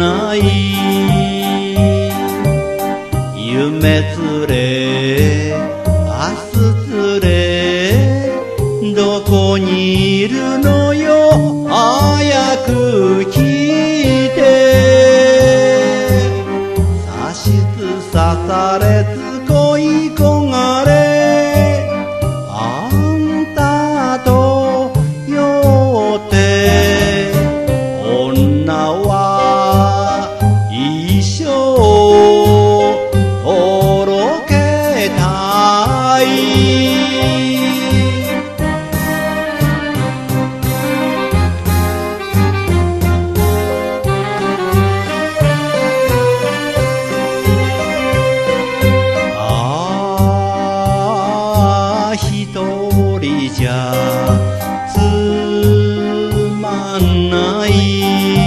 ない夢連れ明日連れどこにいるのよ早く来て差しつ刺されつ恋焦がれあんたとよって女は一生とろけたい一人じゃつまんない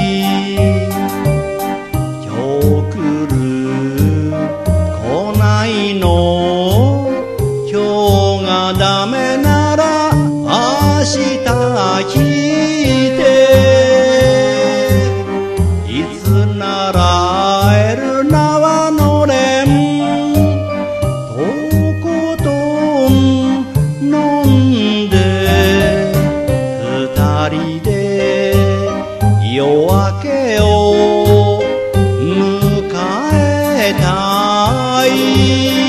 今日来る来ないの今日がダメなら明日来ていつなら会える縄のれん夜明けを迎えたい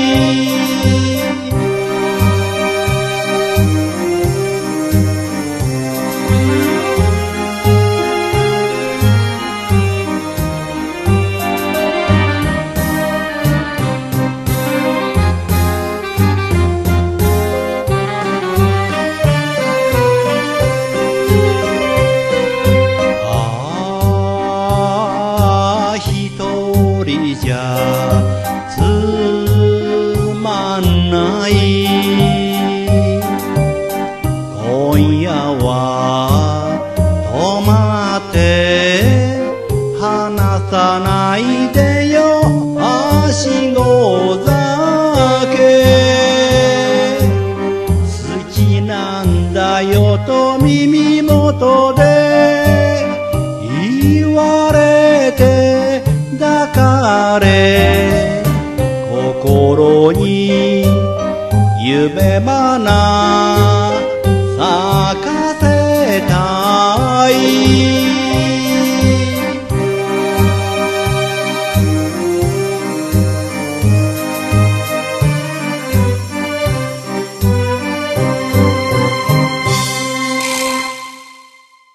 一人じゃつまんない今夜は止まって離さないでよ足ご酒好きなんだよと耳元で言われて抱かれ心に夢花咲かせたい